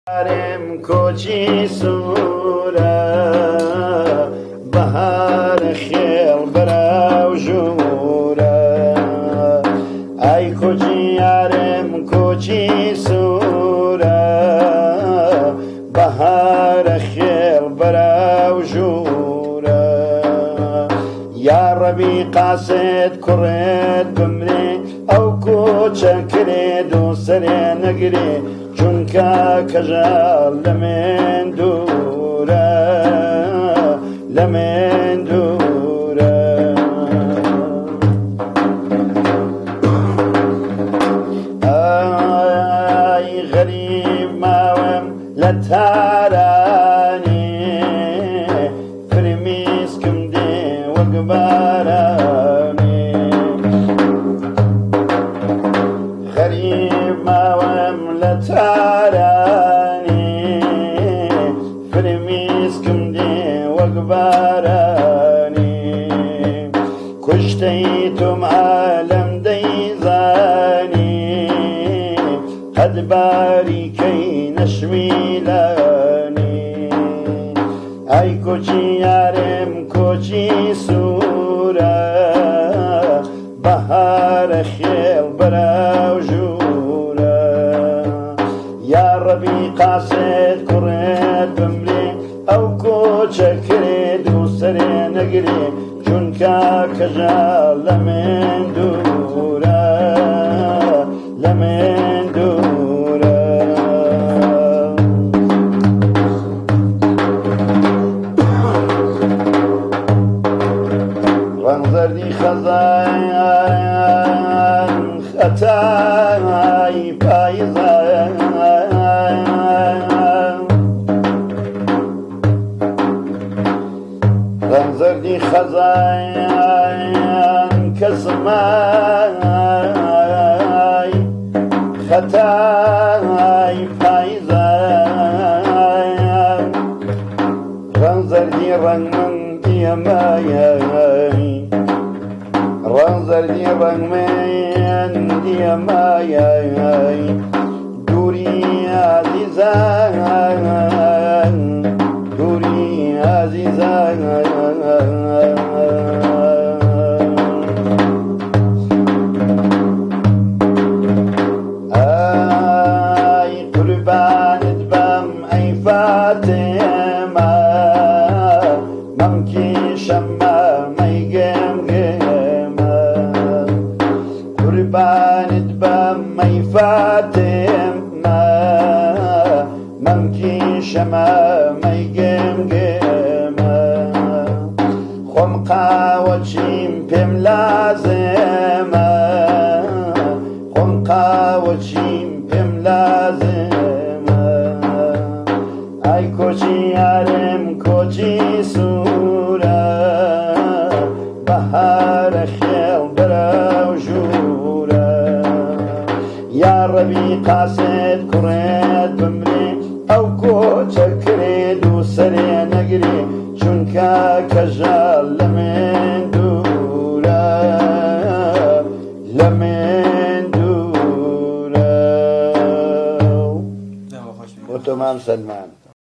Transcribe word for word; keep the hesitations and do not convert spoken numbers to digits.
رم کوچی سوره بهار خیل براو جوره ای کوچی یارم کوچی سوره بهار خیل براو جوره یا ربی قاصد کرد بمری او کوچه کرد و سر نگری چونکه کجا لمن دوره لمن دوره ای غریب ماوم لتارانی فرمیز کم دی وقبارانی غریب ماوم لتارانی فرمیز کم دی وقبارانی کشتی تم عالم دیزانی قد باری کی نشمیلانی ای کوچی یارم کوچی سوره بهار خیل براو جوره یا ربی قاصد کرد بمری او کوچه کرد و سر نگری چونکه کجا لمن دوره لمن دوره وانظرني خزان خطاي بايزان وانظرني خزان كسماي خطاي بايزان وانظرني رنمن ديماي رنظر دی رنگ من دی مایای دوری عزیزان دوری عزیزان ای قربانت بم ای فاطمه ممکی شما میگم قربانت بم ای فاطمه ممکی شما میگم گمه خم قاوچیم پم لازمه خم قاوچیم پم لازمه ای کوچی یارم کوچی سوره بهار خیل براو جوره یا ربی قاصد کرد بمری او کوچه کرد و سر نگری چونکه کجا لمن دوره لمن دوره. مطمئن سلمان